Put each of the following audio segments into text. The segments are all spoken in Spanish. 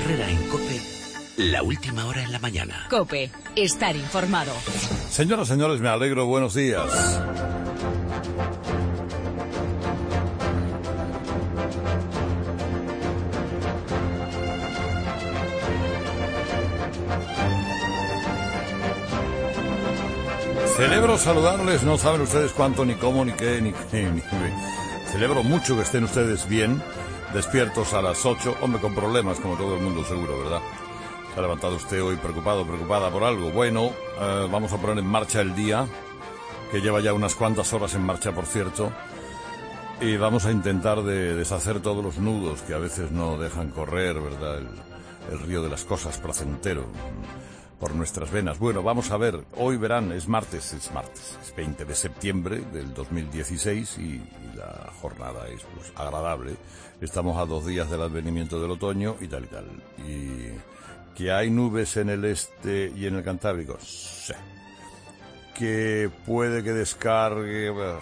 Herrera en COPE, la última hora en la mañana. COPE, estar informado. Señoras, señores, me alegro, buenos días. Celebro saludarles, no saben ustedes cuánto, ni cómo, ni qué, ni qué. Celebro mucho que estén ustedes bien, despiertos a las 8, hombre, con problemas, como todo el mundo seguro, ¿verdad? Se ha levantado usted hoy preocupada por algo. Bueno, vamos a poner en marcha el día, que lleva ya unas cuantas horas en marcha, por cierto, y vamos a intentar de deshacer todos los nudos que a veces no dejan correr, ¿verdad? El río de las cosas placentero por nuestras venas. Bueno, vamos a ver, hoy verán, es martes, es 20 de septiembre del 2016 y la jornada es pues, agradable. Estamos a 2 días del advenimiento del otoño y tal y tal. Y que hay nubes en el este y en el Cantábrico, sí. Que puede que descargue, bueno,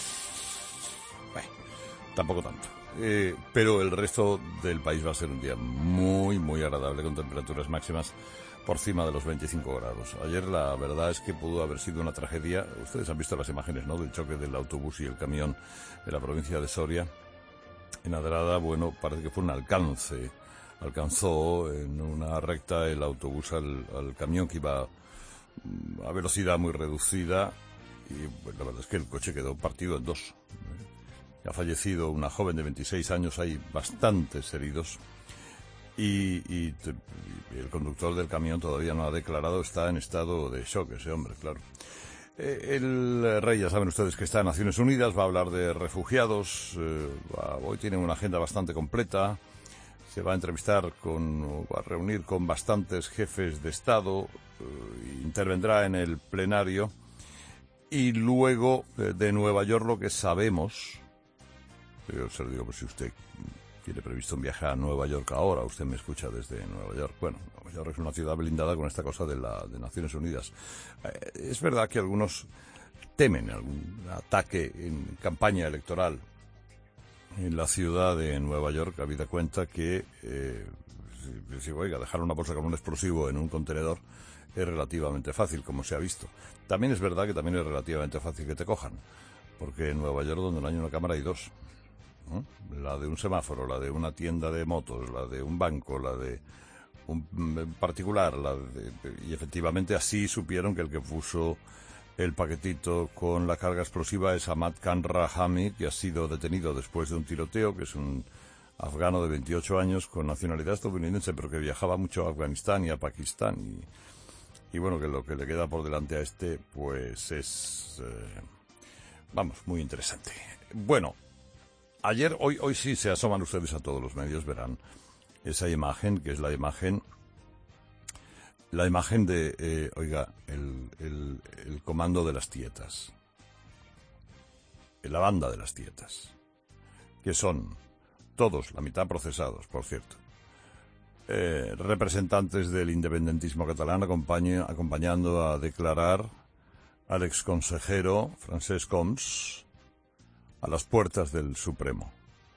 tampoco tanto. Pero el resto del país va a ser un día muy, muy agradable con temperaturas máximas por encima de los 25 grados. Ayer la verdad es que pudo haber sido una tragedia. Ustedes han visto las imágenes, ¿no?, del choque del autobús y el camión en la provincia de Soria. En Adrada, bueno, parece que fue un alcance. Alcanzó en una recta el autobús al camión que iba a velocidad muy reducida y pues, la verdad es que el coche quedó partido en dos. Ha fallecido una joven de 26 años, hay bastantes heridos. Y el conductor del camión todavía no ha declarado, está en estado de shock ese hombre, claro. El rey, ya saben ustedes que está en Naciones Unidas, va a hablar de refugiados, hoy tiene una agenda bastante completa, se va a entrevistar va a reunir con bastantes jefes de Estado, intervendrá en el plenario, y luego de Nueva York lo que sabemos, yo se lo digo por si usted tiene previsto un viaje a Nueva York ahora, usted me escucha desde Nueva York. Bueno, Nueva York es una ciudad blindada con esta cosa de Naciones Unidas. Es verdad que algunos temen algún ataque en campaña electoral en la ciudad de Nueva York, habida cuenta que, dejar una bolsa con un explosivo en un contenedor es relativamente fácil, como se ha visto. También es verdad que también es relativamente fácil que te cojan, porque en Nueva York, donde no hay una cámara, hay dos. ¿No? La de un semáforo, la de una tienda de motos, la de un banco, la de un particular, y efectivamente así supieron que el que puso el paquetito con la carga explosiva es Ahmad Khan Rahami, que ha sido detenido después de un tiroteo, que es un afgano de 28 años con nacionalidad estadounidense, pero que viajaba mucho a Afganistán y a Pakistán, y bueno, que lo que le queda por delante a este pues es muy interesante. Bueno, ayer, hoy sí se asoman ustedes a todos los medios, verán esa imagen, que es la imagen de, el comando de las tietas, la banda de las tietas, que son todos, la mitad procesados, por cierto, representantes del independentismo catalán acompañando a declarar al exconsejero Francesc Homs a las puertas del Supremo.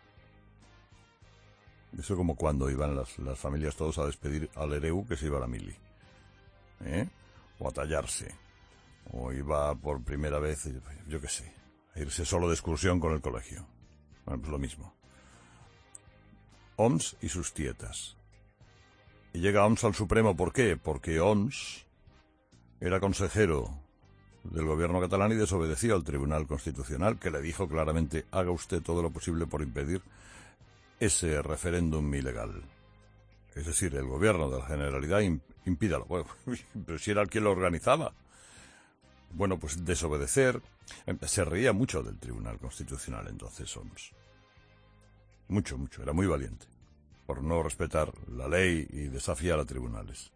Eso como cuando iban las familias todos a despedir al hereu que se iba a la mili, o a tallarse, o iba por primera vez, yo qué sé, a irse solo de excursión con el colegio. Bueno, pues lo mismo. Homs y sus tietas. Y llega Homs al Supremo, ¿por qué? Porque Homs era consejero del gobierno catalán y desobedeció al Tribunal Constitucional, que le dijo claramente: haga usted todo lo posible por impedir ese referéndum ilegal. Es decir, el gobierno de la Generalidad impídalo. Bueno, pero si era el que lo organizaba. Bueno, pues desobedecer. Se reía mucho del Tribunal Constitucional entonces Homs. Mucho, era muy valiente por no respetar la ley y desafiar a tribunales.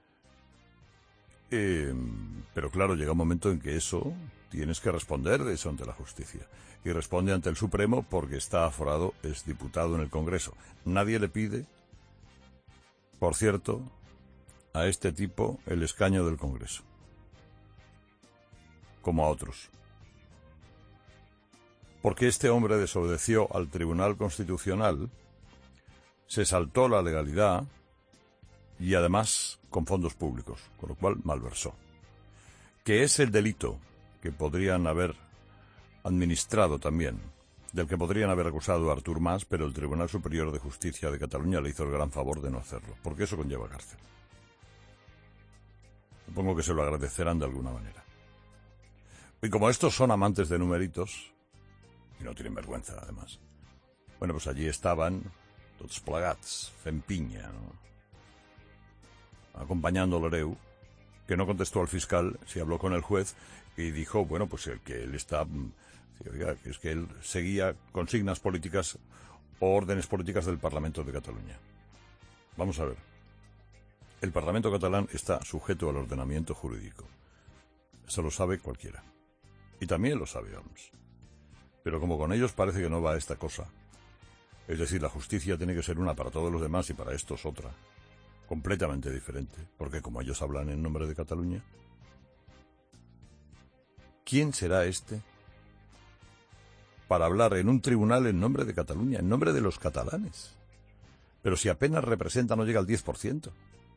Pero claro, llega un momento en que eso, tienes que responder de eso ante la justicia. Y responde ante el Supremo porque está aforado, es diputado en el Congreso. Nadie le pide, por cierto, a este tipo el escaño del Congreso, como a otros. Porque este hombre desobedeció al Tribunal Constitucional, se saltó la legalidad y además con fondos públicos, con lo cual malversó. Que es el delito que podrían haber administrado también, del que podrían haber acusado a Artur Mas, pero el Tribunal Superior de Justicia de Cataluña le hizo el gran favor de no hacerlo, porque eso conlleva cárcel. Supongo que se lo agradecerán de alguna manera. Y como estos son amantes de numeritos, y no tienen vergüenza además, bueno, pues allí estaban tots plegats, fent pinya, ¿no? Acompañando a Loreu, que no contestó al fiscal, se habló con el juez y dijo, bueno, pues que él está... Oiga, es que él seguía consignas políticas o órdenes políticas del Parlamento de Cataluña. Vamos a ver. El Parlamento catalán está sujeto al ordenamiento jurídico. Eso lo sabe cualquiera. Y también lo sabe Homs. Pero como con ellos parece que no va esta cosa. Es decir, la justicia tiene que ser una para todos los demás y para estos otra. Completamente diferente. Porque como ellos hablan en nombre de Cataluña, ¿quién será este para hablar en un tribunal en nombre de Cataluña, en nombre de los catalanes? Pero si apenas representa, no llega al 10%.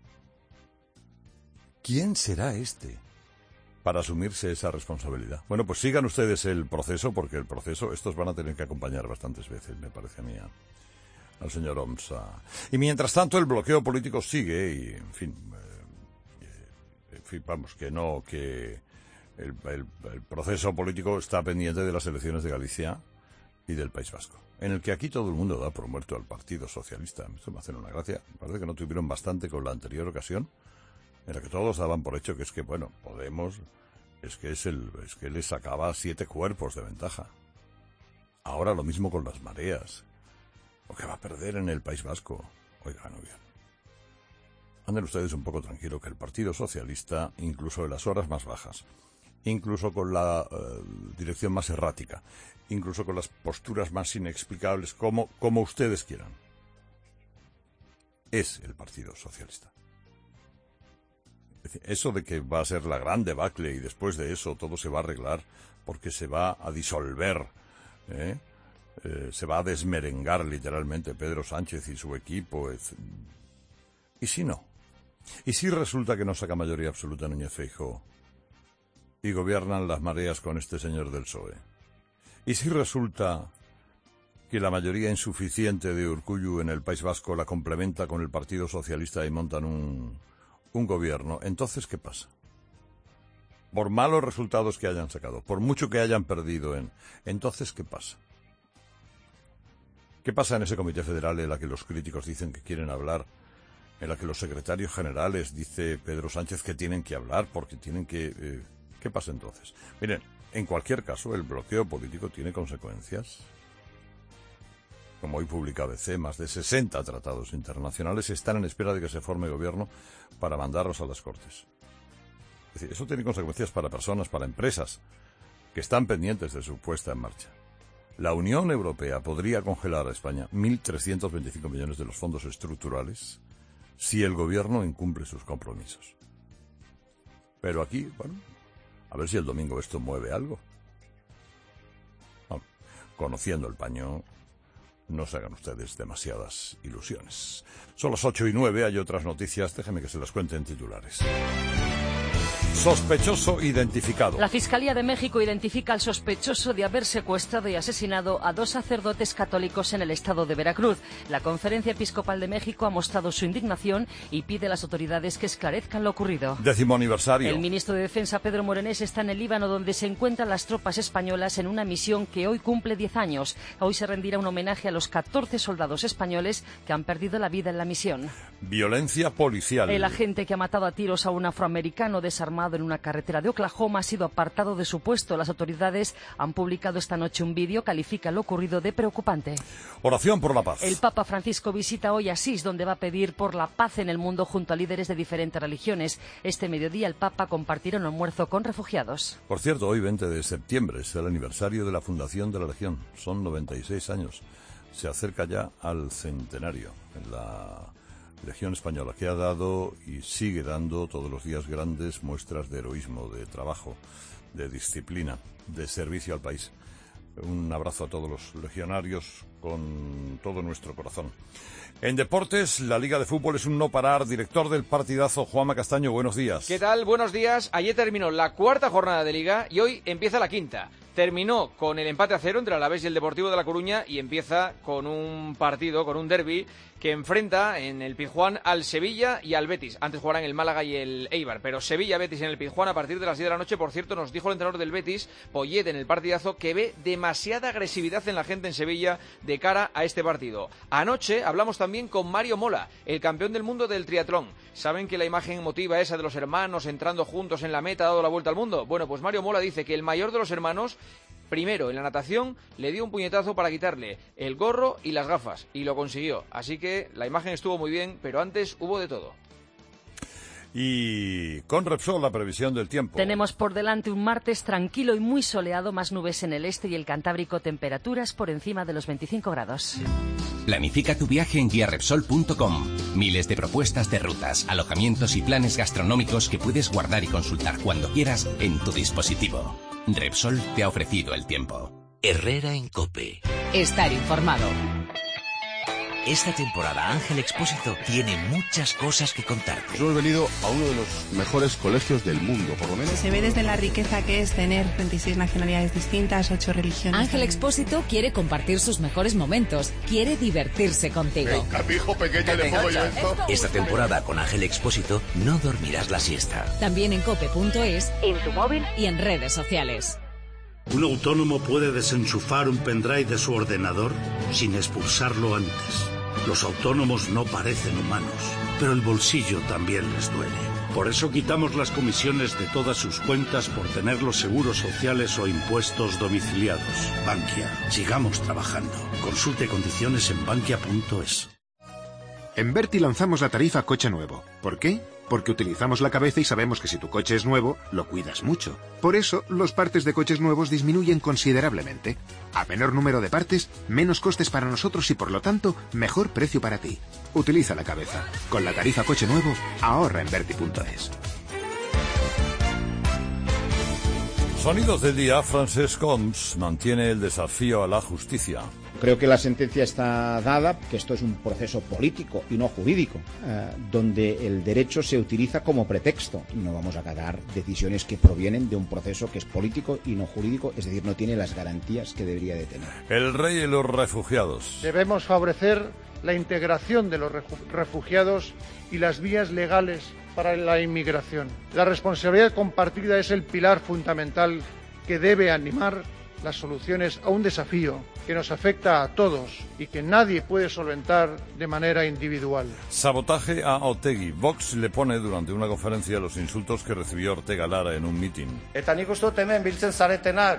¿Quién será este para asumirse esa responsabilidad? Bueno, pues sigan ustedes el proceso, porque el proceso, estos van a tener que acompañar bastantes veces, me parece a mí, al señor Homs. Y mientras tanto el bloqueo político sigue y, en fin, vamos, que no, que... El proceso político está pendiente de las elecciones de Galicia y del País Vasco, en el que aquí todo el mundo da por muerto al Partido Socialista. Esto me hace una gracia. Parece que no tuvieron bastante con la anterior ocasión, en la que todos daban por hecho que es que, bueno, Podemos, es que le sacaba 7 cuerpos de ventaja. Ahora lo mismo con las mareas. Lo que va a perder en el País Vasco. Oigan, anden ustedes un poco tranquilo, que el Partido Socialista, incluso en las horas más bajas, incluso con la dirección más errática, incluso con las posturas más inexplicables, como ustedes quieran, es el Partido Socialista. Es decir, eso de que va a ser la gran debacle y después de eso todo se va a arreglar porque se va a disolver, se va a desmerengar literalmente Pedro Sánchez y su equipo. ¿Y si no? ¿Y si resulta que no saca mayoría absoluta Núñez Feijóo y gobiernan las mareas con este señor del PSOE? ¿Y si resulta que la mayoría insuficiente de Urkullu en el País Vasco la complementa con el Partido Socialista y montan un gobierno? Entonces, ¿qué pasa? Por malos resultados que hayan sacado, por mucho que hayan perdido entonces, ¿qué pasa? ¿Qué pasa en ese Comité Federal en la que los críticos dicen que quieren hablar, en la que los secretarios generales, dice Pedro Sánchez, que tienen que hablar porque tienen que... ¿Qué pasa entonces? Miren, en cualquier caso, el bloqueo político tiene consecuencias. Como hoy publica ABC, más de 60 tratados internacionales están en espera de que se forme gobierno para mandarlos a las Cortes. Es decir, eso tiene consecuencias para personas, para empresas, que están pendientes de su puesta en marcha. La Unión Europea podría congelar a España 1.325 millones de los fondos estructurales si el gobierno incumple sus compromisos. Pero aquí, bueno, a ver si el domingo esto mueve algo. No, conociendo el paño, no se hagan ustedes demasiadas ilusiones. Son las 8:09, hay otras noticias, déjenme que se las cuente en titulares. Sospechoso identificado. La Fiscalía de México identifica al sospechoso de haber secuestrado y asesinado a 2 sacerdotes católicos en el estado de Veracruz. La Conferencia Episcopal de México ha mostrado su indignación y pide a las autoridades que esclarezcan lo ocurrido. 10º aniversario. El ministro de Defensa, Pedro Morenés, está en el Líbano, donde se encuentran las tropas españolas en una misión que hoy cumple 10 años. Hoy se rendirá un homenaje a los 14 soldados españoles que han perdido la vida en la misión. Violencia policial. El agente que ha matado a tiros a un afroamericano desarmado en una carretera de Oklahoma ha sido apartado de su puesto. Las autoridades han publicado esta noche un vídeo, califica lo ocurrido de preocupante. Oración por la paz. El Papa Francisco visita hoy Asís, donde va a pedir por la paz en el mundo junto a líderes de diferentes religiones. Este mediodía el Papa compartirá un almuerzo con refugiados. Por cierto, hoy 20 de septiembre es el aniversario de la fundación de la Legión. Son 96 años. Se acerca ya al centenario en la Legión Española, que ha dado y sigue dando todos los días grandes muestras de heroísmo, de trabajo, de disciplina, de servicio al país. Un abrazo a todos los legionarios con todo nuestro corazón. En deportes, la Liga de Fútbol es un no parar. Director del partidazo, Juanma Castaño, buenos días. ¿Qué tal? Buenos días. Ayer terminó la cuarta jornada de Liga y hoy empieza la quinta. Terminó con el empate a 0 entre el Alavés y el Deportivo de La Coruña y empieza con un partido, con un derbi que enfrenta en el Pizjuán al Sevilla y al Betis. Antes jugarán el Málaga y el Eibar, pero Sevilla-Betis en el Pizjuán a partir de las 10 de la noche. Por cierto, nos dijo el entrenador del Betis, Poyet, en el partidazo, que ve demasiada agresividad en la gente en Sevilla de cara a este partido. Anoche hablamos también con Mario Mola, el campeón del mundo del triatlón. ¿Saben que la imagen emotiva esa de los hermanos entrando juntos en la meta ha dado la vuelta al mundo? Bueno, pues Mario Mola dice que el mayor de los hermanos, primero, en la natación, le dio un puñetazo para quitarle el gorro y las gafas, y lo consiguió. Así que la imagen estuvo muy bien, pero antes hubo de todo. Y con Repsol, la previsión del tiempo. Tenemos por delante un martes tranquilo y muy soleado, más nubes en el este y el Cantábrico, temperaturas por encima de los 25 grados. Planifica tu viaje en guiarepsol.com. Miles de propuestas de rutas, alojamientos y planes gastronómicos que puedes guardar y consultar cuando quieras en tu dispositivo. Repsol te ha ofrecido el tiempo. Herrera en COPE. Estar informado. Esta temporada Ángel Expósito tiene muchas cosas que contarte. Yo he venido a uno de los mejores colegios del mundo, por lo menos. Se ve desde la riqueza que es tener 26 nacionalidades distintas, 8 religiones. Ángel Expósito quiere compartir sus mejores momentos, quiere divertirse contigo. Venga, mi hijo pequeño, le pongo yo esto. Esta temporada con Ángel Expósito no dormirás la siesta. También en cope.es, en tu móvil y en redes sociales. Un autónomo puede desenchufar un pendrive de su ordenador sin expulsarlo antes. Los autónomos no parecen humanos, pero el bolsillo también les duele. Por eso quitamos las comisiones de todas sus cuentas por tener los seguros sociales o impuestos domiciliados. Bankia, sigamos trabajando. Consulte condiciones en bankia.es. En Berti lanzamos la tarifa coche nuevo. ¿Por qué? Porque utilizamos la cabeza y sabemos que si tu coche es nuevo, lo cuidas mucho. Por eso, los partes de coches nuevos disminuyen considerablemente. A menor número de partes, menos costes para nosotros y por lo tanto, mejor precio para ti. Utiliza la cabeza. Con la tarifa coche nuevo, ahorra en Berti.es. Sonidos del día. Francesc Homs mantiene el desafío a la justicia. Creo que la sentencia está dada, que esto es un proceso político y no jurídico, donde el derecho se utiliza como pretexto. No vamos a acatar decisiones que provienen de un proceso que es político y no jurídico, es decir, no tiene las garantías que debería de tener. El rey y los refugiados. Debemos favorecer la integración de los refugiados y las vías legales para la inmigración. La responsabilidad compartida es el pilar fundamental que debe animar las soluciones a un desafío que nos afecta a todos y que nadie puede solventar de manera individual. Sabotaje a Otegi. Vox le pone durante una conferencia los insultos que recibió Ortega Lara en un mitin. Eta nik uste dut hemen biltzen zaretenak.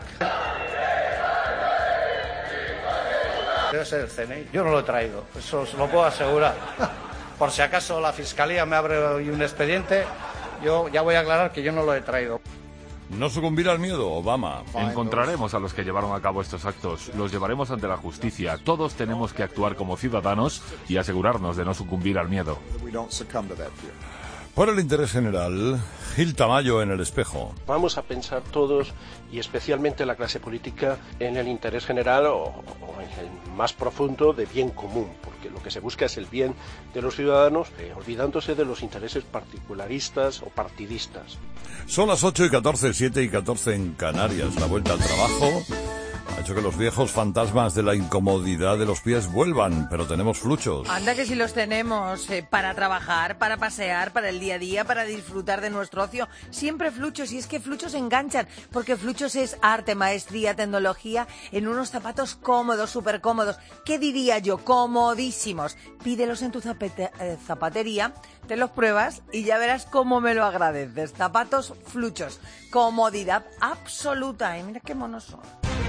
Debe ser el CNI. Yo no lo he traído, eso os lo puedo asegurar. Por si acaso la Fiscalía me abre hoy un expediente, yo ya voy a aclarar que yo no lo he traído. No sucumbir al miedo, Obama. Encontraremos a los que llevaron a cabo estos actos, los llevaremos ante la justicia. Todos tenemos que actuar como ciudadanos y asegurarnos de no sucumbir al miedo. Por el interés general, Gil Tamayo en El Espejo. Vamos a pensar todos, y especialmente la clase política, en el interés general o en el más profundo de bien común, porque lo que se busca es el bien de los ciudadanos, olvidándose de los intereses particularistas o partidistas. Son las 8:14, 7:14 en Canarias. La vuelta al trabajo ha hecho que los viejos fantasmas de la incomodidad de los pies vuelvan, pero tenemos fluchos. Anda que si los tenemos, para trabajar, para pasear, para el día a día, para disfrutar de nuestro ocio. Siempre fluchos, y es que fluchos enganchan, porque fluchos es arte, maestría, tecnología, en unos zapatos cómodos, súper cómodos. ¿Qué diría yo? Comodísimos. Pídelos en tu zapatería, te los pruebas y ya verás cómo me lo agradeces. Zapatos fluchos, comodidad absoluta. Mira qué monos son.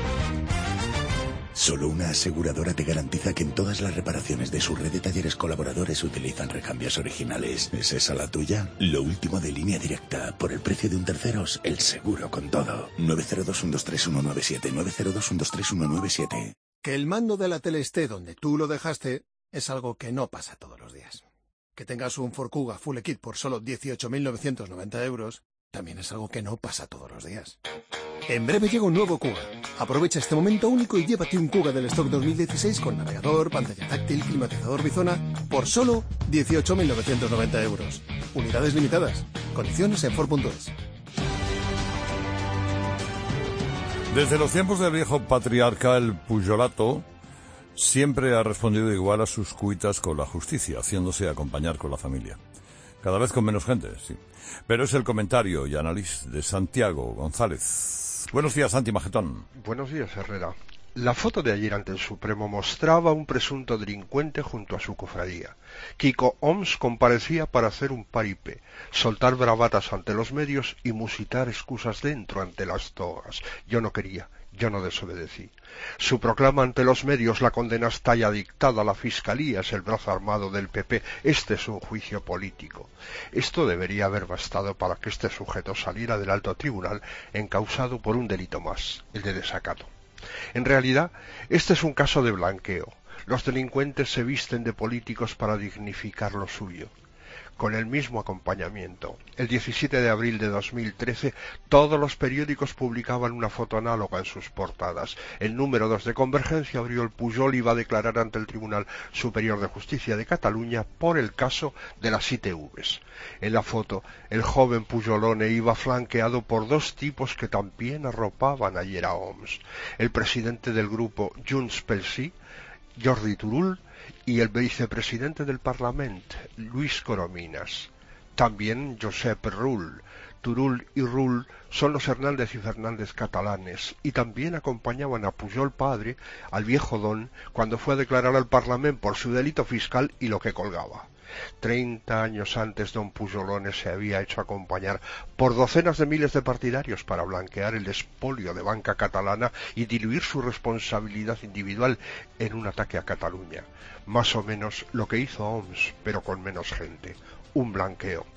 Solo una aseguradora te garantiza que en todas las reparaciones de su red de talleres colaboradores utilizan recambios originales. ¿Es esa la tuya? Lo último de Línea Directa. Por el precio de un terceros, el seguro con todo. 902-123-197. 902-123-197. Que el mando de la tele esté donde tú lo dejaste es algo que no pasa todos los días. Que tengas un Ford Kuga Full Kit por solo 18.990 euros también es algo que no pasa todos los días. En breve llega un nuevo Kuga. Aprovecha este momento único y llévate un Kuga del stock 2016 con navegador, pantalla táctil, climatizador bizona por solo 18.990 euros. Unidades limitadas. Condiciones en Ford.es. Desde los tiempos del viejo patriarca, el Pujolato siempre ha respondido igual a sus cuitas con la justicia, haciéndose acompañar con la familia. Cada vez con menos gente, sí. Pero es el comentario y análisis de Santiago González. Buenos días, Santi Majetón. Buenos días, Herrera. La foto de ayer ante el Supremo mostraba a un presunto delincuente junto a su cofradía. Kiko Homs comparecía para hacer un paripé, soltar bravatas ante los medios y musitar excusas dentro ante las togas. Yo no quería, yo no desobedecí. Su proclama ante los medios, la condena está ya dictada, la Fiscalía es el brazo armado del PP, este es un juicio político. Esto debería haber bastado para que este sujeto saliera del alto tribunal encausado por un delito más, el de desacato. En realidad, este es un caso de blanqueo. Los delincuentes se visten de políticos para dignificar lo suyo. Con el mismo acompañamiento, el 17 de abril de 2013, todos los periódicos publicaban una foto análoga en sus portadas. El número 2 de Convergencia abrió el Pujol y va a declarar ante el Tribunal Superior de Justicia de Cataluña por el caso de las ITVs. En la foto, el joven Pujolone iba flanqueado por dos tipos que también arropaban ayer a Homs. El presidente del grupo Junts pel Sí, Jordi Turull, y el vicepresidente del Parlamento, Luis Corominas. También Josep Rull. Turull y Rull son los Hernández y Fernández catalanes, y también acompañaban a Pujol padre, al viejo don, cuando fue a declarar al Parlamento por su delito fiscal y lo que colgaba. 30 años antes, don Pujolone se había hecho acompañar por docenas de miles de partidarios para blanquear el expolio de banca catalana y diluir su responsabilidad individual en un ataque a Cataluña. Más o menos lo que hizo Homs, pero con menos gente. Un blanqueo.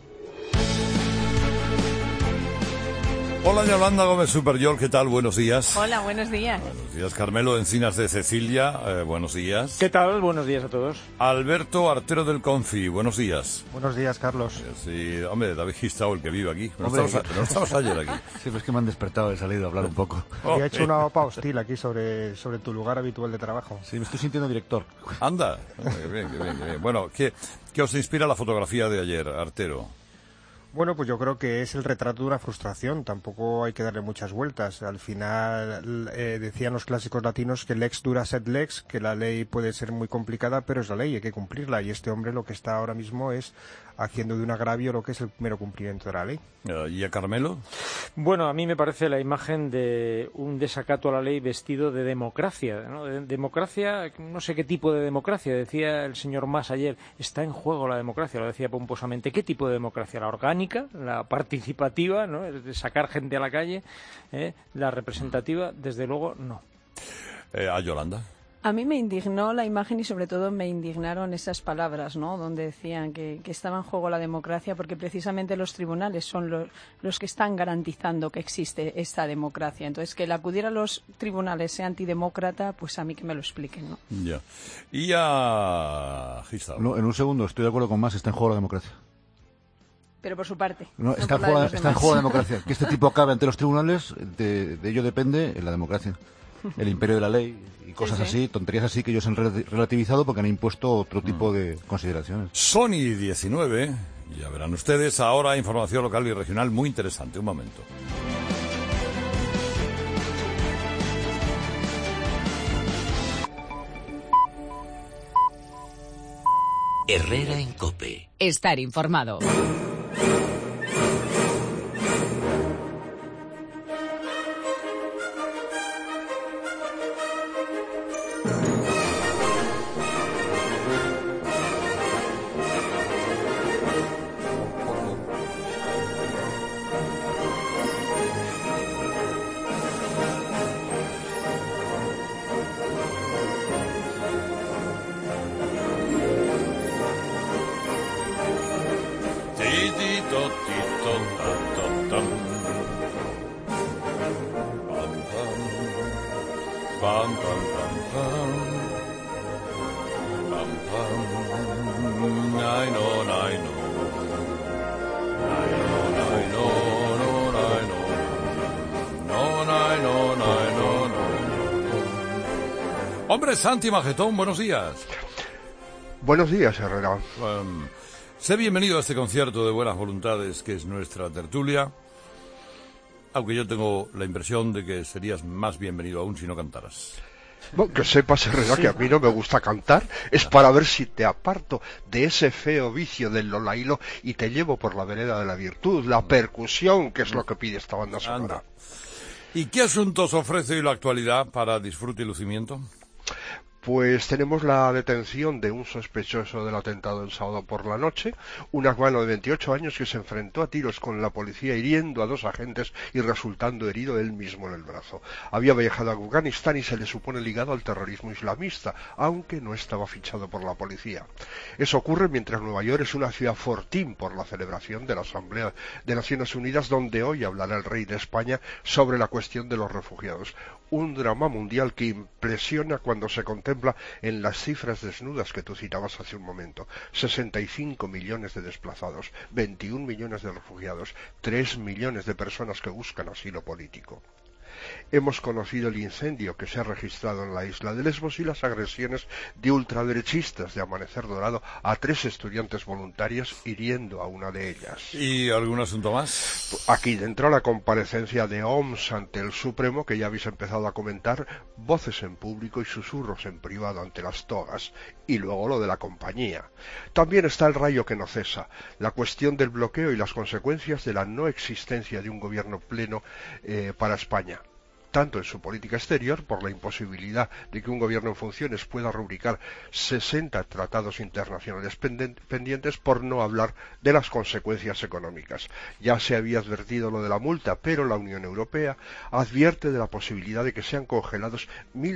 Hola, Yolanda Gómez Superior, ¿qué tal? Buenos días. Hola, buenos días. Buenos días, Carmelo Encinas de Cecilia, buenos días. ¿Qué tal? Buenos días a todos. Alberto Artero del Confi, buenos días. Buenos días, Carlos. Sí, hombre, David Gistao, el que vive aquí. No Hombre, estamos ayer aquí. Sí, pues que me han despertado, he salido a hablar un poco. Oh, y he hecho una OPA hostil aquí sobre tu lugar habitual de trabajo. Sí, me estoy sintiendo director. Anda, qué bien, qué bien, qué bien. Bueno, ¿qué os inspira la fotografía de ayer, Artero? Bueno, pues yo creo que es el retrato de una frustración, tampoco hay que darle muchas vueltas. Al final decían los clásicos latinos que lex dura sed lex, que la ley puede ser muy complicada, pero es la ley, hay que cumplirla. Y este hombre lo que está ahora mismo es haciendo de un agravio lo que es el mero cumplimiento de la ley. ¿Y a Carmelo? Bueno, a mí me parece la imagen de un desacato a la ley vestido de democracia, ¿no? De democracia, no sé qué tipo de democracia, decía el señor Mas ayer, está en juego la democracia, lo decía pomposamente. ¿Qué tipo de democracia? ¿La orgánica, la participativa, ¿no? De sacar gente a la calle, la representativa? Desde luego, no. ¿A Yolanda? A mí me indignó la imagen y sobre todo me indignaron esas palabras, ¿no? Donde decían que estaba en juego la democracia porque precisamente los tribunales son los que están garantizando que existe esta democracia. Entonces, que el acudir a los tribunales sea antidemócrata, pues a mí que me lo expliquen, ¿no? Ya. ¿Y a Gistao? No, en un segundo, estoy de acuerdo con Mas, está en juego la democracia. Pero por su parte. No, está en juego la democracia. Que este tipo acabe ante los tribunales, de ello depende la democracia. El imperio de la ley y cosas así, tonterías así que ellos han relativizado porque han impuesto otro tipo de consideraciones. Sony 19, ya verán ustedes, ahora información local y regional muy interesante. Un momento. Herrera en COPE. Estar informado. I know. Hombre, Santi Magetón, buenos días. Buenos días, Herrera. Sé bienvenido a este concierto de buenas voluntades que es nuestra tertulia, aunque yo tengo la impresión de que serías más bienvenido aún si no cantaras. Bueno, que sepas, Herrera, que a mí no me gusta cantar, es para ver si te aparto de ese feo vicio del lolailo y te llevo por la vereda de la virtud, la percusión, que es lo que pide esta banda sonora. ¿Y qué asuntos ofrece hoy la actualidad para disfrute y lucimiento? Pues tenemos la detención de un sospechoso del atentado el sábado por la noche, un afgano de 28 años que se enfrentó a tiros con la policía hiriendo a 2 agentes y resultando herido él mismo en el brazo. Había viajado a Afganistán y se le supone ligado al terrorismo islamista, aunque no estaba fichado por la policía. Eso ocurre mientras Nueva York es una ciudad fortín por la celebración de la Asamblea de Naciones Unidas, donde hoy hablará el rey de España sobre la cuestión de los refugiados. Un drama mundial que impresiona cuando se contempla en las cifras desnudas que tú citabas hace un momento. 65 millones de desplazados, 21 millones de refugiados, 3 millones de personas que buscan asilo político. Hemos conocido el incendio que se ha registrado en la isla de Lesbos y las agresiones de ultraderechistas de Amanecer Dorado a 3 estudiantes voluntarios, hiriendo a una de ellas. ¿Y algún asunto más? Aquí dentro la comparecencia de OMS ante el Supremo, que ya habéis empezado a comentar, voces en público y susurros en privado ante las togas, y luego lo de la compañía. También está el rayo que no cesa, la cuestión del bloqueo y las consecuencias de la no existencia de un gobierno pleno para España, tanto en su política exterior, por la imposibilidad de que un gobierno en funciones pueda rubricar 60 tratados internacionales pendientes, por no hablar de las consecuencias económicas. Ya se había advertido lo de la multa, pero la Unión Europea advierte de la posibilidad de que sean congelados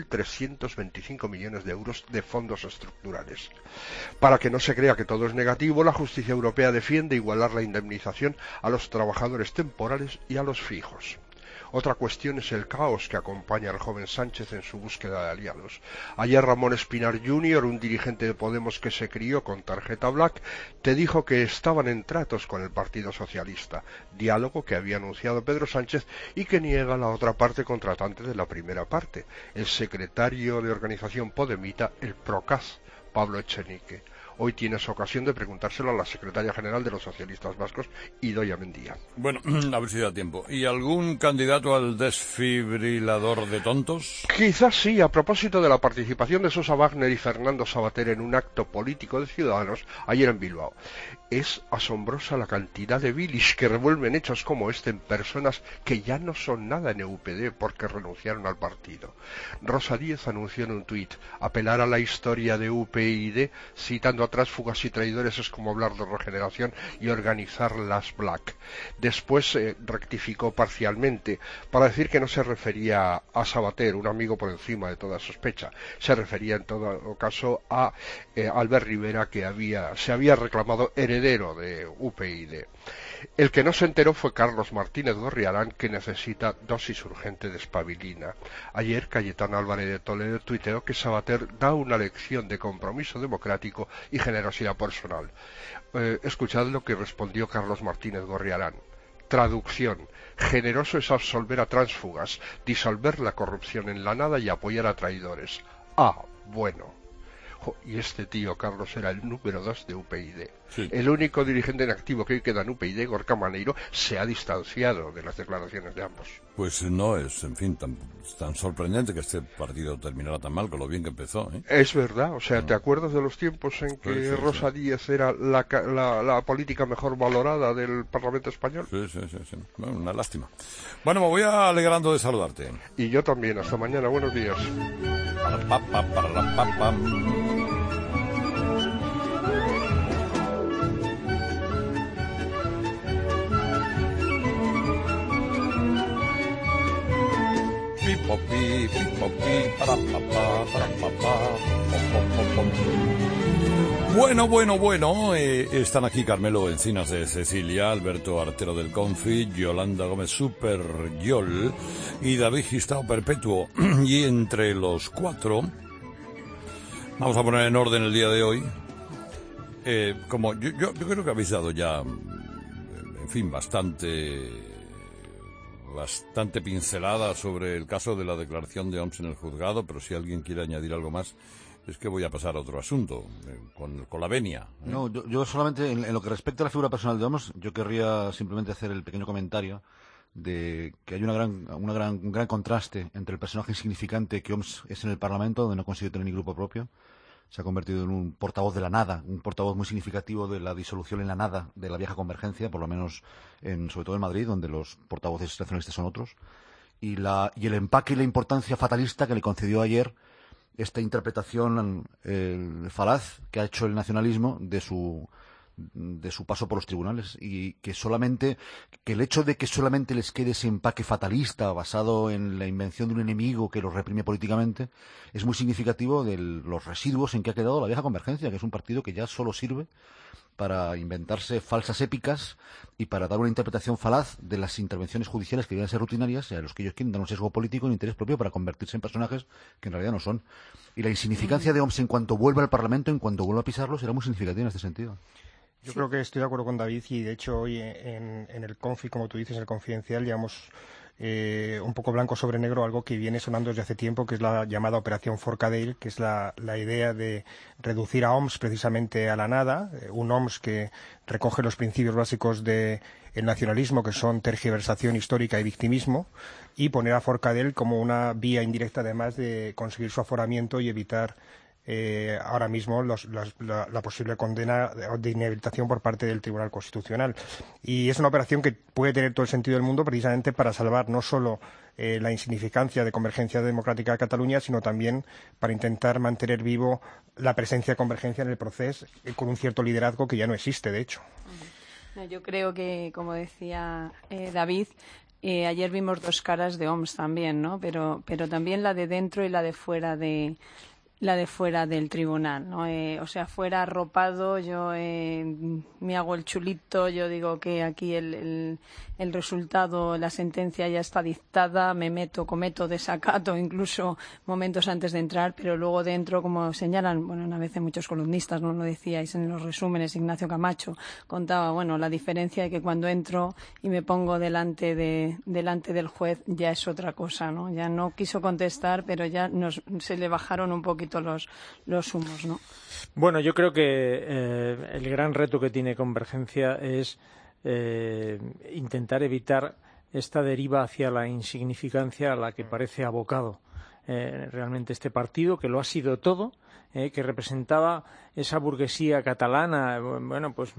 1.325 millones de euros de fondos estructurales. Para que no se crea que todo es negativo, la justicia europea defiende igualar la indemnización a los trabajadores temporales y a los fijos. Otra cuestión es el caos que acompaña al joven Sánchez en su búsqueda de aliados. Ayer Ramón Espinar Jr., un dirigente de Podemos que se crió con tarjeta black, te dijo que estaban en tratos con el Partido Socialista, diálogo que había anunciado Pedro Sánchez y que niega la otra parte contratante de la primera parte, el secretario de organización podemita, el Procaz, Pablo Echenique. Hoy tienes ocasión de preguntárselo a la secretaria general de los socialistas vascos, Idoia Mendia. Bueno, a ver si da tiempo. ¿Y algún candidato al desfibrilador de tontos? Quizás sí, a propósito de la participación de Sosa Wagner y Fernando Savater en un acto político de Ciudadanos ayer en Bilbao. Es asombrosa la cantidad de bilis que revuelven hechos como este en personas que ya no son nada en EUPD porque renunciaron al partido. Rosa Díez anunció en un tuit: apelar a la historia de UPyD citando a tránsfugas y traidores es como hablar de regeneración y organizar las Black. Después rectificó parcialmente para decir que no se refería a Savater, un amigo por encima de toda sospecha. Se refería en todo caso a Albert Rivera, que se había reclamado heredero de UPyD. El que no se enteró fue Carlos Martínez Gorriarán, que necesita dosis urgente de espabilina. Ayer Cayetano Álvarez de Toledo tuiteó que Savater da una lección de compromiso democrático y generosidad personal. Escuchad lo que respondió Carlos Martínez Gorriarán. Traducción: generoso es absolver a tránsfugas, disolver la corrupción en la nada y apoyar a traidores. Ah, bueno. Y este tío, Carlos, era el número 2 de UPyD. Sí. El único dirigente en activo que hoy queda en UPyD, Gorka Maneiro, se ha distanciado de las declaraciones de ambos. Pues no es, en fin, tan sorprendente que este partido terminara tan mal con lo bien que empezó, ¿eh? Es verdad, o sea, ¿te acuerdas de los tiempos en que Rosa Díez era la política mejor valorada del Parlamento español? Sí. Bueno, una lástima. Bueno, me voy alegrando de saludarte. Y yo también, hasta mañana, buenos días. Bueno, están aquí Carmelo Encinas de Cecilia, Alberto Artero del Confi, Yolanda Gómez Super Yol y David Gistao Perpetuo. Y entre los 4 vamos a poner en orden el día de hoy. Como yo creo que habéis dado ya, en fin, bastante bastante pincelada sobre el caso de la declaración de Homs en el juzgado, pero si alguien quiere añadir algo más, es que voy a pasar a otro asunto, con la venia. No, yo solamente, en lo que respecta a la figura personal de Homs, yo querría simplemente hacer el pequeño comentario de que hay un gran contraste entre el personaje insignificante que Homs es en el Parlamento, donde no consigue tener ni grupo propio. Se ha convertido en un portavoz de la nada, un portavoz muy significativo de la disolución en la nada de la vieja convergencia, por lo menos sobre todo en Madrid, donde los portavoces nacionalistas son otros, y el empaque y la importancia fatalista que le concedió ayer esta interpretación falaz que ha hecho el nacionalismo de su paso por los tribunales, y que el hecho de que solamente les quede ese empaque fatalista basado en la invención de un enemigo que los reprime políticamente es muy significativo de los residuos en que ha quedado la vieja convergencia, que es un partido que ya solo sirve para inventarse falsas épicas y para dar una interpretación falaz de las intervenciones judiciales que deben ser rutinarias, y a los que ellos quieren dar un sesgo político en interés propio para convertirse en personajes que en realidad no son. Y la insignificancia de Homs en cuanto vuelva al Parlamento, en cuanto vuelva a pisarlo, será muy significativa en este sentido. Yo creo que estoy de acuerdo con David, y de hecho hoy en el Confi, como tú dices, en el Confidencial, llevamos un poco blanco sobre negro algo que viene sonando desde hace tiempo, que es la llamada Operación Forcadell, que es la idea de reducir a Homs precisamente a la nada, un Homs que recoge los principios básicos del nacionalismo, que son tergiversación histórica y victimismo, y poner a Forcadell como una vía indirecta, además, de conseguir su aforamiento y evitar ahora mismo la posible condena de inhabilitación por parte del Tribunal Constitucional. Y es una operación que puede tener todo el sentido del mundo, precisamente para salvar no solo la insignificancia de Convergencia Democrática de Cataluña, sino también para intentar mantener vivo la presencia de Convergencia en el proceso, con un cierto liderazgo que ya no existe, de hecho. Yo creo que, como decía David, ayer vimos dos caras de Homs también, ¿no? Pero también la de dentro y la de fuera del tribunal, ¿no? O sea, fuera arropado, yo me hago el chulito, yo digo que aquí el resultado, la sentencia ya está dictada, cometo desacato incluso momentos antes de entrar, pero luego dentro, como señalan, bueno, una vez muchos columnistas, ¿no? Lo decíais en los resúmenes, Ignacio Camacho contaba, bueno, la diferencia de que cuando entro y me pongo delante del juez ya es otra cosa, ¿no? Ya no quiso contestar, pero ya se le bajaron un poquito los humos, ¿no? Bueno, yo creo que el gran reto que tiene Convergencia es intentar evitar esta deriva hacia la insignificancia a la que parece abocado realmente este partido, que lo ha sido todo, que representaba esa burguesía catalana, bueno, pues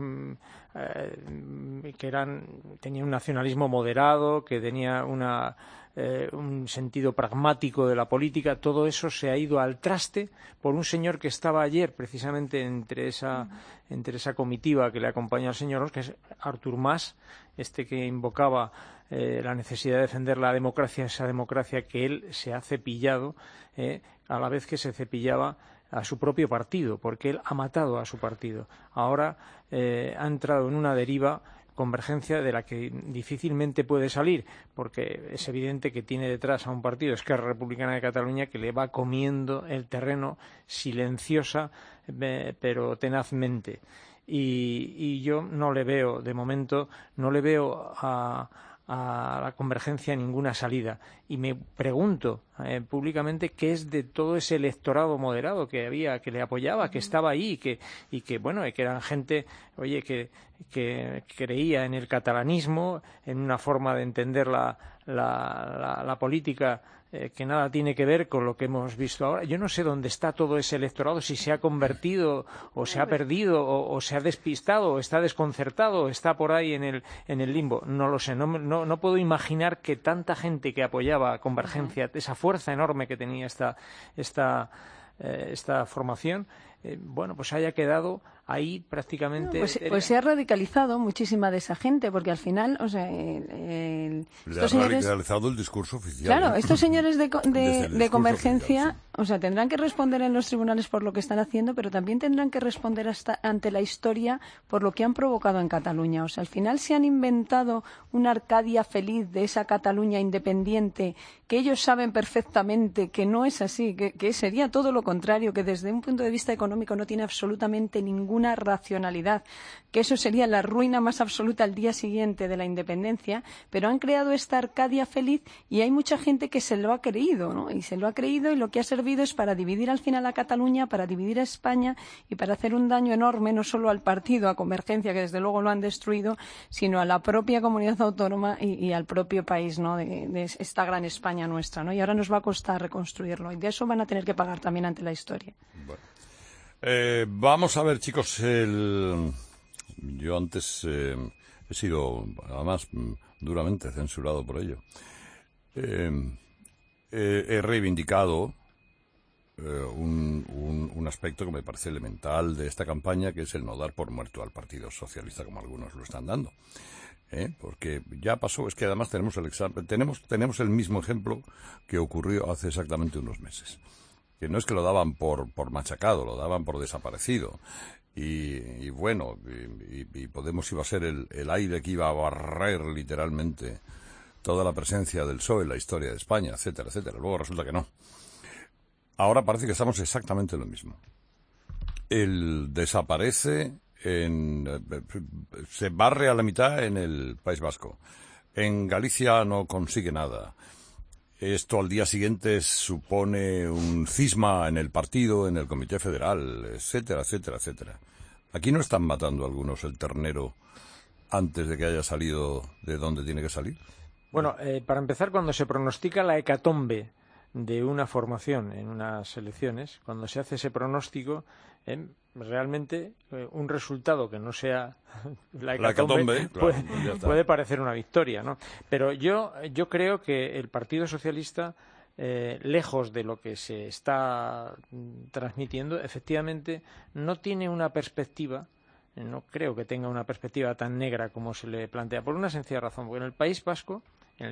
tenía un nacionalismo moderado, que tenía un sentido pragmático de la política. Todo eso se ha ido al traste por un señor que estaba ayer precisamente entre esa comitiva que le acompaña al señor Homs, que es Artur Mas, que invocaba la necesidad de defender la democracia, esa democracia que él se ha cepillado a la vez que se cepillaba a su propio partido, porque él ha matado a su partido. Ahora ha entrado en una deriva Convergencia de la que difícilmente puede salir, porque es evidente que tiene detrás a un partido, Esquerra Republicana de Cataluña, que le va comiendo el terreno silenciosa pero tenazmente. Y yo no le veo, de momento, no le veo a la Convergencia ninguna salida. Y me pregunto públicamente qué es de todo ese electorado moderado que había, que le apoyaba, que estaba ahí y que eran gente, oye, que creía en el catalanismo, en una forma de entender la política que nada tiene que ver con lo que hemos visto ahora. Yo no sé dónde está todo ese electorado, si se ha convertido o se ha perdido o se ha despistado o está desconcertado o está por ahí en el limbo. No lo sé, no puedo imaginar que tanta gente que apoyaba a Convergencia, esa fuerza enorme que tenía esta formación, pues haya quedado ahí prácticamente. Pues se ha radicalizado muchísima de esa gente, porque al final, o sea, le ha radicalizado el discurso oficial. Claro, estos señores de Convergencia, o sea, tendrán que responder en los tribunales por lo que están haciendo, pero también tendrán que responder ante la historia por lo que han provocado en Cataluña. O sea, al final se han inventado una Arcadia feliz de esa Cataluña independiente, que ellos saben perfectamente que no es así, que sería todo lo contrario, que desde un punto de vista económico económico no tiene absolutamente ninguna racionalidad, que eso sería la ruina más absoluta al día siguiente de la independencia, pero han creado esta Arcadia feliz y hay mucha gente que se lo ha creído, ¿no? Y se lo ha creído y lo que ha servido es para dividir al final a Cataluña, para dividir a España y para hacer un daño enorme no solo al partido, a Convergencia, que desde luego lo han destruido, sino a la propia comunidad autónoma y al propio país, ¿no? de esta gran España nuestra, ¿no? Y ahora nos va a costar reconstruirlo y de eso van a tener que pagar también ante la historia. Bueno. Vamos a ver, chicos, yo antes he sido, además, duramente censurado por ello. He reivindicado un aspecto que me parece elemental de esta campaña, que es el no dar por muerto al Partido Socialista, como algunos lo están dando. Porque ya pasó, es que además tenemos el mismo ejemplo que ocurrió hace exactamente unos meses. Que no es que lo daban por machacado, lo daban por desaparecido. Y bueno, y Podemos iba a ser el aire que iba a barrer literalmente toda la presencia del PSOE en la historia de España, etcétera, etcétera. Luego resulta que no. Ahora parece que estamos exactamente en lo mismo. Él desaparece, se barre a la mitad en el País Vasco. En Galicia no consigue nada. Esto al día siguiente supone un cisma en el partido, en el Comité Federal, etcétera, etcétera, etcétera. Aquí no están matando algunos el ternero antes de que haya salido de donde tiene que salir. Bueno, para empezar, cuando se pronostica la hecatombe de una formación en unas elecciones, cuando se hace ese pronóstico, realmente un resultado que no sea la hecatombe puede parecer una victoria, ¿no? Pero yo creo que el Partido Socialista, lejos de lo que se está transmitiendo, efectivamente no tiene una perspectiva. No creo que tenga una perspectiva tan negra como se le plantea, por una sencilla razón, porque en el País Vasco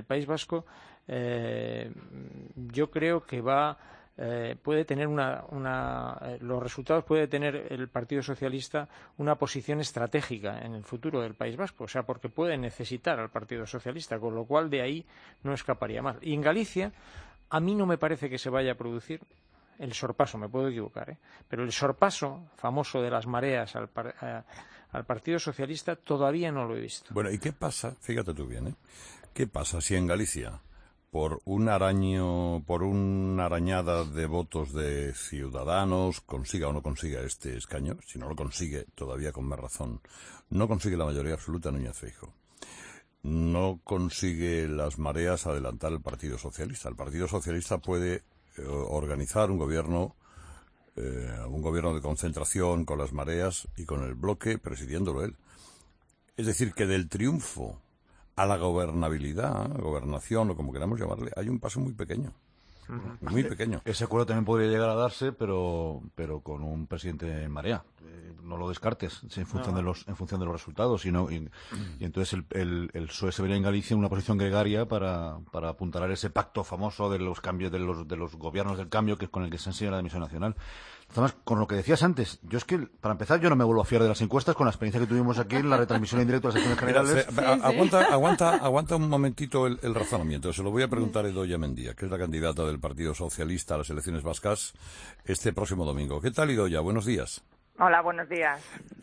yo creo que puede tener los resultados puede tener el Partido Socialista una posición estratégica en el futuro del País Vasco, o sea, porque puede necesitar al Partido Socialista, con lo cual de ahí no escaparía más. Y en Galicia, a mí no me parece que se vaya a producir el sorpaso, me puedo equivocar, pero el sorpaso famoso de las mareas al Partido Socialista todavía no lo he visto. Bueno, ¿y qué pasa? Fíjate tú bien, ¿qué pasa si en Galicia, por una arañada de votos de Ciudadanos, consiga o no consiga este escaño, si no lo consigue todavía con más razón, no consigue la mayoría absoluta Núñez Feijóo, no consigue las mareas adelantar el Partido Socialista? El Partido Socialista puede organizar un gobierno de concentración con las mareas y con el bloque presidiéndolo él. Es decir, que del triunfo a la gobernabilidad, gobernación o como queramos llamarle, hay un paso muy pequeño. Muy pequeño. Ese acuerdo también podría llegar a darse, pero con un presidente en marea. No lo descartes en función de los resultados, y entonces el PSOE se vería en Galicia en una posición gregaria para apuntalar ese pacto famoso de los cambios de los gobiernos del cambio, que es con el que se enseña la Dimisión Nacional. Además, con lo que decías antes, yo es que, para empezar, yo no me vuelvo a fiar de las encuestas con la experiencia que tuvimos aquí en la retransmisión en directo de las elecciones generales. Aguanta un momentito el razonamiento. Se lo voy a preguntar a Idoia Mendía, que es la candidata del Partido Socialista a las elecciones vascas este próximo domingo. ¿Qué tal, Idoia? Buenos días. Hola, buenos días.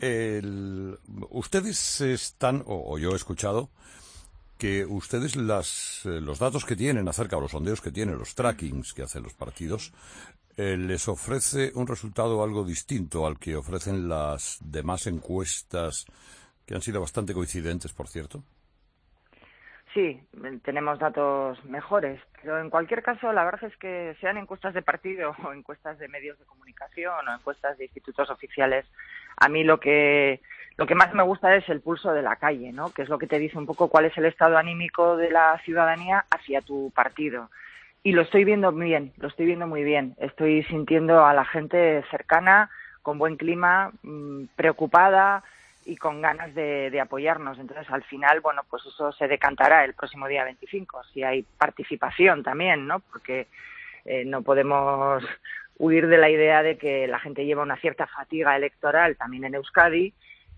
Ustedes están, o yo he escuchado, que ustedes los datos que tienen acerca de los sondeos que tienen, los trackings que hacen los partidos, les ofrece un resultado algo distinto al que ofrecen las demás encuestas, que han sido bastante coincidentes, por cierto. Sí, tenemos datos mejores, pero en cualquier caso la verdad es que sean encuestas de partido o encuestas de medios de comunicación o encuestas de institutos oficiales, a mí lo que más me gusta es el pulso de la calle, ¿no? Que es lo que te dice un poco cuál es el estado anímico de la ciudadanía hacia tu partido. Y lo estoy viendo muy bien. Estoy sintiendo a la gente cercana, con buen clima, preocupada y con ganas de apoyarnos. Entonces, al final, bueno, pues eso se decantará el próximo día 25, si hay participación también, ¿no? Porque no podemos huir de la idea de que la gente lleva una cierta fatiga electoral también en Euskadi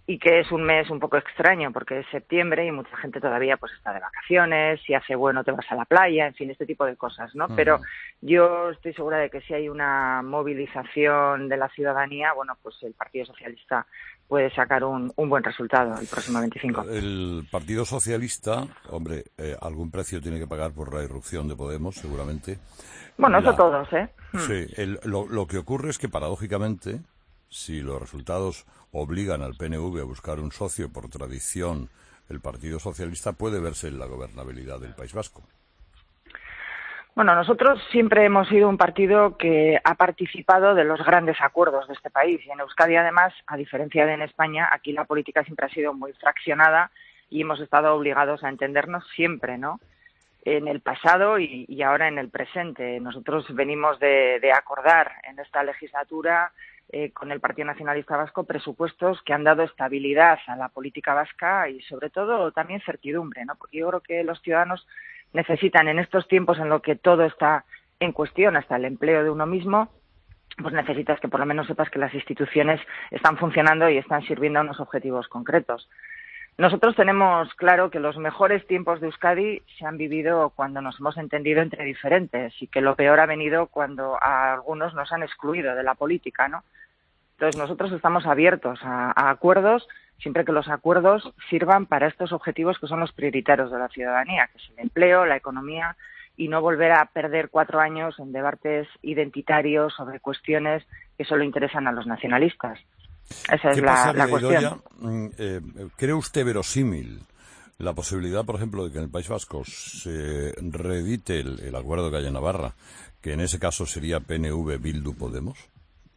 y que es un mes un poco extraño porque es septiembre y mucha gente todavía pues está de vacaciones, si hace bueno te vas a la playa, en fin, este tipo de cosas, ¿no? Pero yo estoy segura de que si hay una movilización de la ciudadanía, bueno, pues el Partido Socialista puede sacar un buen resultado el próximo 25. El Partido Socialista, hombre, algún precio tiene que pagar por la irrupción de Podemos, seguramente. Bueno, eso todos, ¿eh? Sí, lo que ocurre es que, paradójicamente, si los resultados obligan al PNV a buscar un socio por tradición, el Partido Socialista puede verse en la gobernabilidad del País Vasco. Bueno, nosotros siempre hemos sido un partido que ha participado de los grandes acuerdos de este país. Y en Euskadi, además, a diferencia de en España, aquí la política siempre ha sido muy fraccionada y hemos estado obligados a entendernos siempre, ¿no? En el pasado y ahora en el presente. Nosotros venimos de acordar en esta legislatura con el Partido Nacionalista Vasco presupuestos que han dado estabilidad a la política vasca y, sobre todo, también certidumbre, ¿no? Porque yo creo que los ciudadanos necesitan, en estos tiempos en los que todo está en cuestión, hasta el empleo de uno mismo, pues necesitas que por lo menos sepas que las instituciones están funcionando y están sirviendo a unos objetivos concretos. Nosotros tenemos claro que los mejores tiempos de Euskadi se han vivido cuando nos hemos entendido entre diferentes y que lo peor ha venido cuando a algunos nos han excluido de la política, ¿no? Entonces nosotros estamos abiertos a acuerdos siempre que los acuerdos sirvan para estos objetivos que son los prioritarios de la ciudadanía, que es el empleo, la economía, y no volver a perder 4 años en debates identitarios sobre cuestiones que solo interesan a los nacionalistas. Esa es la cuestión. ¿Cree usted verosímil la posibilidad, por ejemplo, de que en el País Vasco se reedite el acuerdo que hay en Navarra, que en ese caso sería PNV, Bildu, Podemos?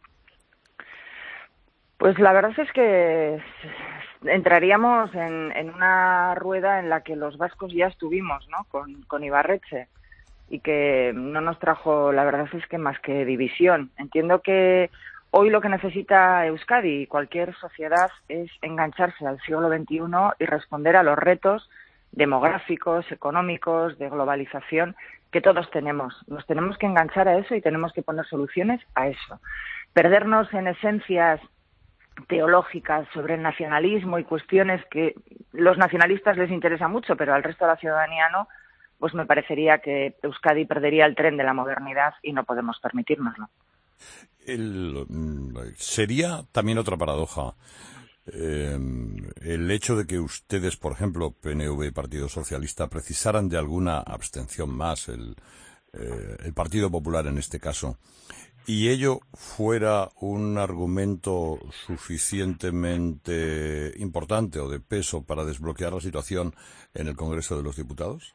Pues la verdad es que entraríamos en una rueda en la que los vascos ya estuvimos, ¿no? Con Ibarretxe, y que no nos trajo, la verdad es que más que división. Entiendo que hoy lo que necesita Euskadi y cualquier sociedad es engancharse al siglo XXI y responder a los retos demográficos, económicos, de globalización que todos tenemos. Nos tenemos que enganchar a eso y tenemos que poner soluciones a eso. Perdernos en esencias teológicas sobre el nacionalismo y cuestiones que los nacionalistas les interesa mucho, pero al resto de la ciudadanía no, pues me parecería que Euskadi perdería el tren de la modernidad y no podemos permitírnoslo. Sería también otra paradoja el hecho de que ustedes, por ejemplo, PNV y Partido Socialista, precisaran de alguna abstención más, el Partido Popular en este caso, y ello fuera un argumento suficientemente importante o de peso para desbloquear la situación en el Congreso de los Diputados?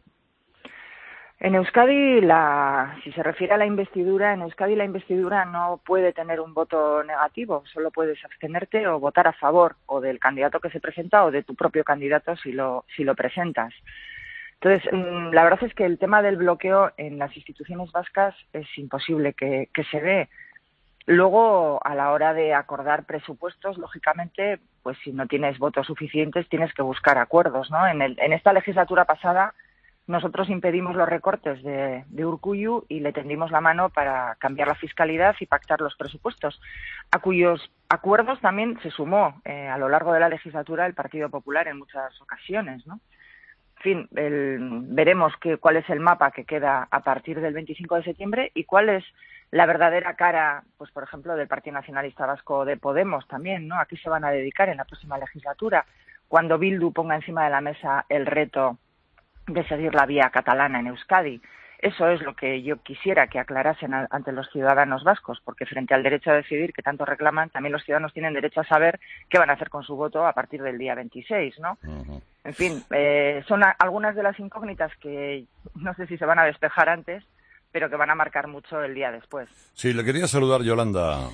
En Euskadi, si se refiere a la investidura, en Euskadi la investidura no puede tener un voto negativo, solo puedes abstenerte o votar a favor o del candidato que se presenta o de tu propio candidato si lo presentas. Entonces, la verdad es que el tema del bloqueo en las instituciones vascas es imposible que se dé. Luego, a la hora de acordar presupuestos, lógicamente, pues si no tienes votos suficientes, tienes que buscar acuerdos, ¿no? En esta legislatura pasada, nosotros impedimos los recortes de Urkullu y le tendimos la mano para cambiar la fiscalidad y pactar los presupuestos, a cuyos acuerdos también se sumó a lo largo de la legislatura el Partido Popular en muchas ocasiones, ¿no? En fin, veremos cuál es el mapa que queda a partir del 25 de septiembre y cuál es la verdadera cara, pues por ejemplo, del Partido Nacionalista Vasco o de Podemos también, ¿no? ¿A qué se van a dedicar en la próxima legislatura? Cuando Bildu ponga encima de la mesa el reto de seguir la vía catalana en Euskadi. Eso es lo que yo quisiera que aclarasen ante los ciudadanos vascos, porque frente al derecho a decidir que tanto reclaman, también los ciudadanos tienen derecho a saber qué van a hacer con su voto a partir del día 26, ¿no? Uh-huh. En fin, son algunas de las incógnitas que no sé si se van a despejar antes, pero que van a marcar mucho el día después. Sí, le quería saludar Yolanda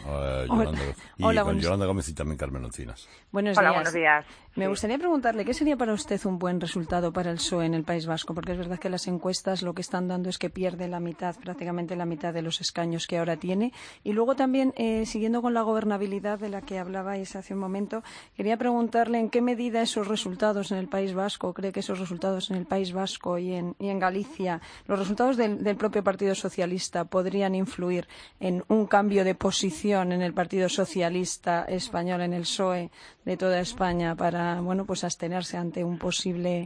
Hola, Gómez y también Carmen Encinas. Buenos días. Me gustaría preguntarle, ¿qué sería para usted un buen resultado para el PSOE en el País Vasco? Porque es verdad que las encuestas lo que están dando es que pierde prácticamente la mitad de los escaños que ahora tiene. Y luego también, siguiendo con la gobernabilidad de la que hablabais hace un momento, quería preguntarle en qué medida esos resultados en el País Vasco, cree que esos resultados en el País Vasco y en Galicia, los resultados del propio Partido Partido Socialista podrían influir en un cambio de posición en el Partido Socialista español, en el PSOE de toda España, para pues abstenerse ante un posible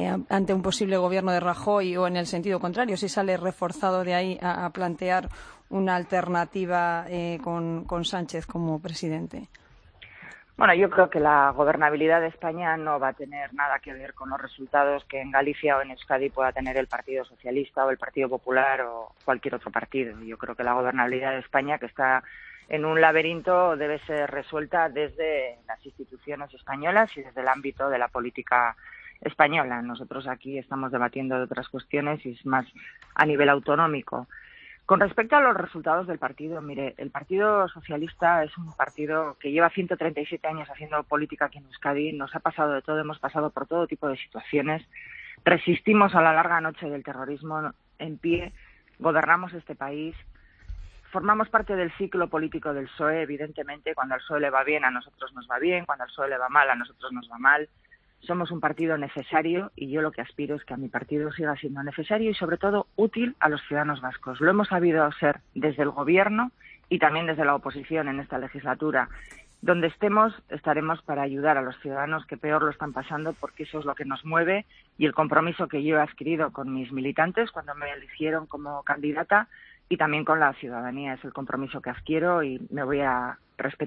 gobierno de Rajoy, o en el sentido contrario, si sale reforzado de ahí a plantear una alternativa con Sánchez como presidente? Bueno, yo creo que la gobernabilidad de España no va a tener nada que ver con los resultados que en Galicia o en Euskadi pueda tener el Partido Socialista o el Partido Popular o cualquier otro partido. Yo creo que la gobernabilidad de España, que está en un laberinto, debe ser resuelta desde las instituciones españolas y desde el ámbito de la política española. Nosotros aquí estamos debatiendo de otras cuestiones y es más a nivel autonómico. Con respecto a los resultados del partido, mire, el Partido Socialista es un partido que lleva 137 años haciendo política aquí en Euskadi. Nos ha pasado de todo, hemos pasado por todo tipo de situaciones. Resistimos a la larga noche del terrorismo en pie, gobernamos este país. Formamos parte del ciclo político del PSOE, evidentemente. Cuando al PSOE le va bien, a nosotros nos va bien. Cuando al PSOE le va mal, a nosotros nos va mal. Somos un partido necesario y yo lo que aspiro es que a mi partido siga siendo necesario y, sobre todo, útil a los ciudadanos vascos. Lo hemos sabido ser desde el Gobierno y también desde la oposición en esta legislatura. Donde estemos, estaremos para ayudar a los ciudadanos que peor lo están pasando, porque eso es lo que nos mueve, y el compromiso que yo he adquirido con mis militantes cuando me eligieron como candidata y también con la ciudadanía es el compromiso que adquiero y me voy a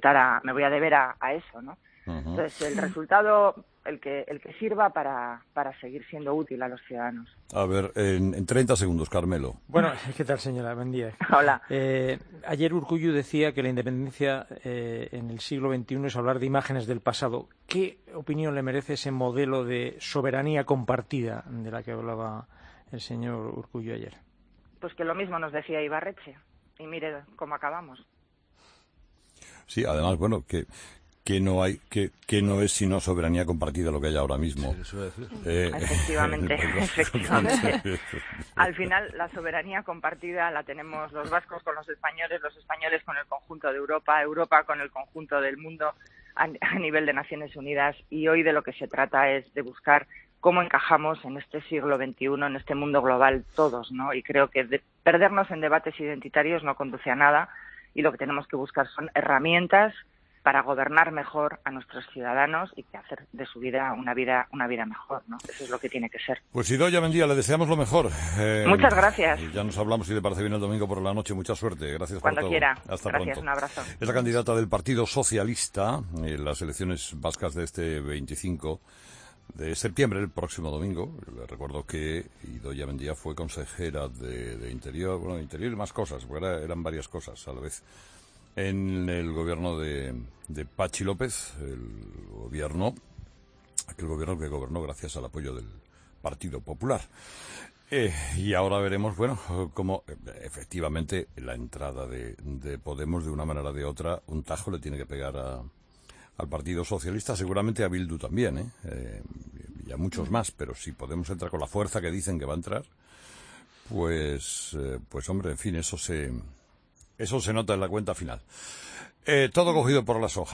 deber a eso, ¿no? Entonces, el resultado, el que sirva para seguir siendo útil a los ciudadanos. A ver, en 30 segundos, Carmelo. Bueno, ¿qué tal, señora? Buen día. Hola. Ayer Urkullu decía que la independencia en el siglo XXI es hablar de imágenes del pasado. ¿Qué opinión le merece ese modelo de soberanía compartida de la que hablaba el señor Urkullu ayer? Pues que lo mismo nos decía Ibarretxe. Y mire cómo acabamos. Sí, además, bueno, que no es sino soberanía compartida lo que hay ahora mismo. Sí, efectivamente. Al final, la soberanía compartida la tenemos los vascos con los españoles con el conjunto de Europa, Europa con el conjunto del mundo a nivel de Naciones Unidas, y hoy de lo que se trata es de buscar cómo encajamos en este siglo XXI, en este mundo global todos, ¿no? Y creo que perdernos en debates identitarios no conduce a nada, y lo que tenemos que buscar son herramientas para gobernar mejor a nuestros ciudadanos y que hacer de su vida una vida mejor, ¿no? Eso es lo que tiene que ser. Pues Idoia Mendia, le deseamos lo mejor. Muchas gracias. Ya nos hablamos, si le parece bien, el domingo por la noche. Mucha suerte. Gracias Cuando por todo. Quiera. Hasta gracias, pronto. Un abrazo. Es la candidata del Partido Socialista en las elecciones vascas de este 25 de septiembre, el próximo domingo. Les recuerdo que Idoia Mendia fue consejera de Interior, Interior y más cosas, porque eran varias cosas a la vez, en el gobierno de Patxi López, aquel gobierno que gobernó gracias al apoyo del Partido Popular. Y ahora veremos, cómo efectivamente la entrada de Podemos, de una manera o de otra, un tajo le tiene que pegar al Partido Socialista, seguramente a Bildu también, y a muchos más, pero si Podemos entrar con la fuerza que dicen que va a entrar, pues hombre, en fin, eso se nota en la cuenta final. Todo cogido por las hojas.